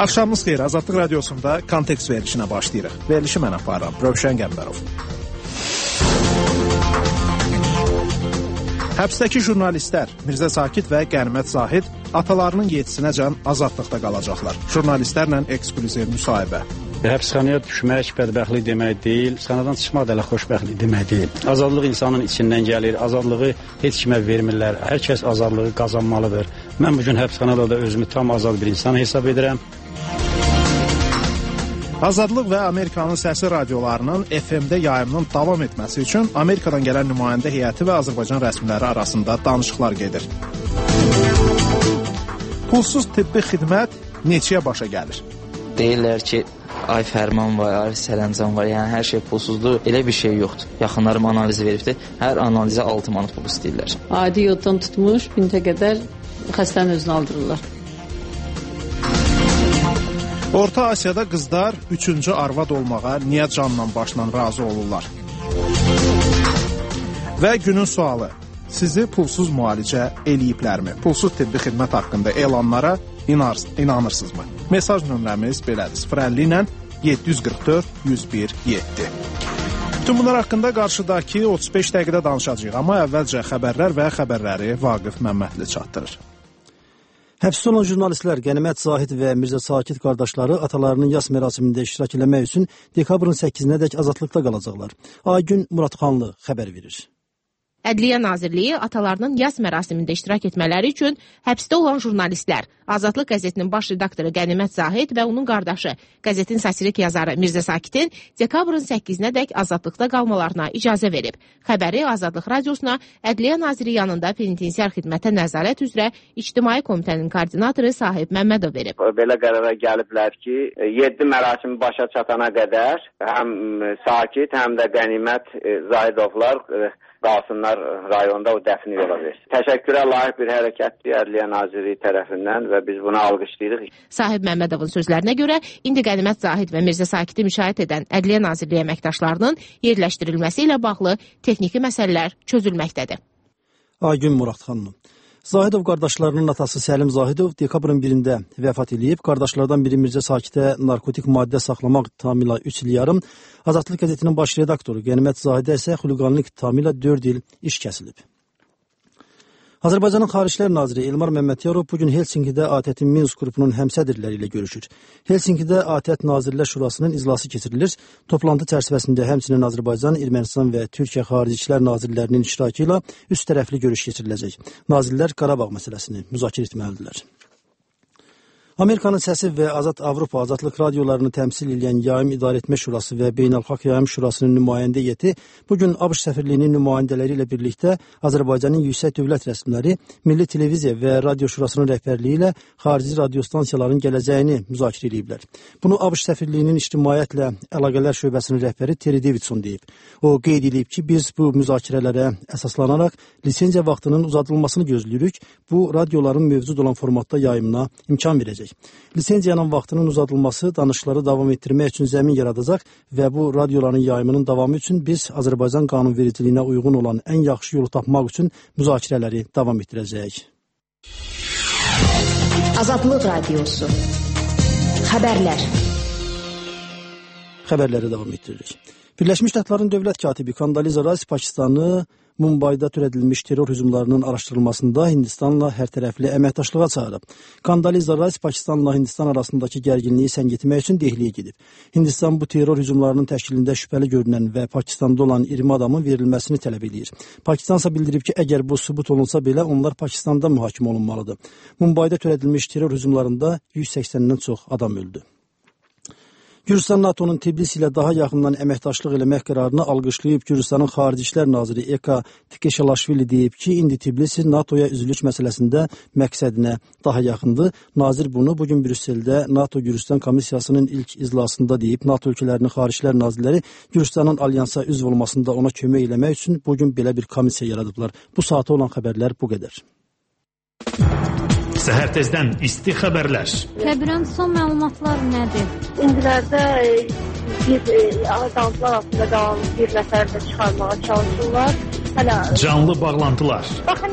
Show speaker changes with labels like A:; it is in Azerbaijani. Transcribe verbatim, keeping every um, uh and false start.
A: Axşamınız xeyir, Azadlıq Radiosunda kontekst verilişinə başlayırıq. Verilişi mən aparıram, Rövşən Qəmbərov. Həbsdəki jurnalistlər Mirzə Sakit və Qənimət Zahid atalarının yetisinəcən azadlıqda qalacaqlar. Jurnalistlərlə eksklüziv müsahibə.
B: Həbsxanaya düşmək bədbəxtlik demək deyil, həbsxanadan çıxmaq da elə xoşbəxtlik demək deyil. Azadlıq insanın içindən gəlir, azadlığı heç kimə vermirlər, hər kəs azadlığı qazanmalıdır. Mən bugün həbsxanada da özümü tam azad bir insan hesab edirəm.
A: Azadlıq və Amerikanın səsi radiolarının F M-də yayımının davam etməsi üçün Amerikadan gələn nümayəndə heyəti və Azərbaycan rəsmiləri arasında danışıqlar gedir. Pulsuz tibbi xidmət neçəyə başa gəlir?
C: Deyirlər ki, ay fərman var, ay sərəncam var, yəni hər şey pulsuzdur, elə bir şey yoxdur. Yaxınlarım analizi veribdir, hər analizə altı manat pul istəyirlər.
D: Adi yoddan tutmuş, bintə qədər xəstənin özünü aldırırlar.
A: Orta Asiyada qızlar üçüncü arvad olmağa niyə canla başla razı olurlar? Və günün sualı, sizi pulsuz müalicə eləyiblərmi? Pulsuz tibbi xidmət haqqında elanlara inanırsınızmı? Mesaj nömrəmiz belədir, sıfır əlli ilə yeddi yüz qırx dörd yüz bir yeddi. Bütün bunlar haqqında qarşıdakı otuz beş dəqiqədə danışacağıq, amma əvvəlcə xəbərlər və xəbərləri Vaqif Məmmədli çatdırır.
E: Həbsdə olan jurnalistlər Qənimət Zahid və Mirzə Sakit qardaşları atalarının yas mərasimində iştirak eləmək üçün dekabrın səkkizinədək azadlıqda qalacaqlar. Aygün Muradxanlı xəbər verir.
F: Ədliyyə Nazirliyi atalarının yas mərasimində iştirak etmələri üçün həbsdə olan jurnalistlər, Azadlıq qəzetinin baş redaktoru Qənimət Zahid və onun qardaşı, qəzetin satirik yazarı Mirzə Sakitin dekabrın səkkizinədək azadlıqda qalmalarına icazə verib. Xəbəri Azadlıq Radiosuna Ədliyyə Naziri yanında penitensiar xidmətə nəzarət üzrə İctimai Komitənin koordinatoru Sahib Məmmədov verib.
G: Belə qərara gəliblər ki, yeddi mərasimi başa çatana qədər həm Sakit, həm də Qənimət Zahidovlar qalsınlar rayonda o dəfni yola versin. Təşəkkürə layiq bir hərəkətdir Ədliyyə Naziri tərəfindən və biz buna alqışlayırıq.
F: Sahib Məmmədovun sözlərinə görə indi Qənimət Zahid və Mirzə Sakiti müşahidə edən Ədliyyə Nazirliyi əməkdaşlarının yerləşdirilməsi ilə bağlı texniki məsələlər çözülməkdədir.
E: Aygün Muradxanlı. Zahidov qardaşlarının atası Səlim Zahidov dekabrın birində vəfat edib. Qardaşlardan biri Mirzə Sakitə narkotik maddə saxlamaq ittihamı ilə üç il yarım, Azadlıq qəzetinin baş redaktoru Qənimət Zahidə isə xuliqanlıq ittihamı ilə dörd il iş kəsilib. Azərbaycanın Xariclər Naziri Elmar Məmmədiyarov bugün Helsinkidə A T Ə-in Minsk qrupunun həmsədrləri ilə görüşür. Helsinkidə A T Ə Nazirlər Şurasının iclası keçirilir. Toplantı çərçivəsində həmçinin Azərbaycan, Ermənistan və Türkiyə Xarici İşlər Nazirlərinin iştirakı ilə üst tərəfli görüş keçiriləcək. Nazirlər Qarabağ məsələsini müzakirə etməlidirlər. Amerikanın səsi və Azad Avropa Azadlıq radiolarını təmsil edən Yayım İdarəetmə Şurası və Beynəlxalq Yayım Şurasının nümayəndə heyəti bugün ABŞ səfirliyinin nümayəndələri ilə birlikdə Azərbaycanın yüksək dövlət rəsmiləri, Milli Televiziya və Radio Şurasının rəhbərliyi ilə xarici radiostansiyaların gələcəyini müzakirə ediblər. Bunu ABŞ səfirliyinin ictimaiyyətlə əlaqələr şöbəsinin rəhbəri Terry Davidson deyib. O qeyd edib ki, biz bu müzakirələrə əsaslanaraq lisenziya vaxtının uzadılmasını gözləyirik. Bu radioların mövcud olan formatda yayımına imkan verəcək. Lisenziyanın vaxtının uzadılması danışıqları davam etdirmək üçün zəmin yaradacaq və bu radioların yayımının davamı üçün biz Azərbaycan qanunvericiliyinə uyğun olan ən yaxşı yolu tapmaq üçün müzakirələri davam etdirəcəyik.
H: Azadlıq Radiosu. Xəbərlər.
E: Xəbərləri davam etdiririk. Birləşmiş Ştatların dövlət katibi Kondoliza Rice Pakistanı Mumbayda törədilmiş terror hücumlarının araşdırılmasında Hindistanla hərtərəfli əməkdaşlığa çağırıb. Kondoliza Rice Pakistanla Hindistan arasındakı gərginliyi səngitmək üçün Dehliyə gedib. Hindistan bu terror hücumlarının təşkilində şübhəli görünən və Pakistanda olan iyirmi adamın verilməsini tələb edir. Pakistansa bildirib ki, əgər bu sübut olunsa belə onlar Pakistanda mühakimə olunmalıdır. Mumbayda törədilmiş terror hücumlarında yüz səksəndən çox adam öldü. Gürcistan NATO'nun Tbilisi ilə daha yaxından əməkdaşlıq eləmək qərarını alqışlayıb. Gürcistanın Xarici İşlər Naziri Eka Tikeşalaşvili deyib ki, indi Tbilisi NATO'ya üzvlük məsələsində məqsədinə daha yaxındır. Nazir bunu bugün Brüsseldə NATO Gürcistan Komissiyasının ilk iclasında deyib. NATO ölkələrinin Xarici İşlər Nazirləri Gürcistanın alyansa üzv olmasında ona kömək eləmək üçün bugün belə bir komissiya yaradıblar. Bu saata olan xəbərlər bu qədər.
I: Səhər tezdən isti xəbərlər.
J: Təbirən son məlumatlar nədir?
K: İndilərdə bir adamlar altında qalan bir nəfər də çıxarmağa çalışırlar. Hələ
I: canlı bağlantılar.
K: Baxın